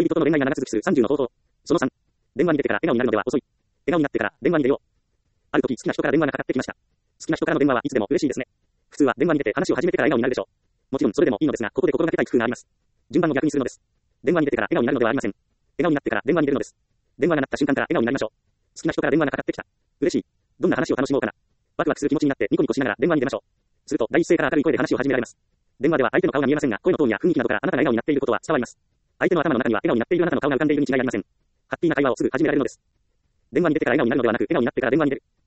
恋人との恋愛が長続きする30の方法。その3。電話に出てから笑顔になるのでは遅い。笑顔になってから電話に出よう。ある時好きな人から電話がかかってきました。好きな人からの電話はいつでも嬉しいですね。普通は電話に出て話を始めてから笑顔になるでしょう。もちろんそれでもいいのですが、ここで心がけたい工夫があります。順番を逆にするのです。電話に出てから笑顔になるのではありません。笑顔になってから電話に出るのです。電話が鳴った瞬間から笑顔になりましょう。好きな人から電話がかかってきた。嬉しい。どんな話を楽しもうかな。ワクワクする気持ちになってニコニコしながら電話に出ましょう。すると第一声から明るい声で話を始められます。電話では相手の顔が見えませんが、声のトーンや雰囲気などからあなたが笑顔になっていることは伝わります。相手の頭の中には笑顔になっているあなたの顔が浮かんでいるに違いありません。ハッピーな会話をすぐ始められるのです。電話に出てから笑顔になるのではなく、笑顔になってから電話に出る。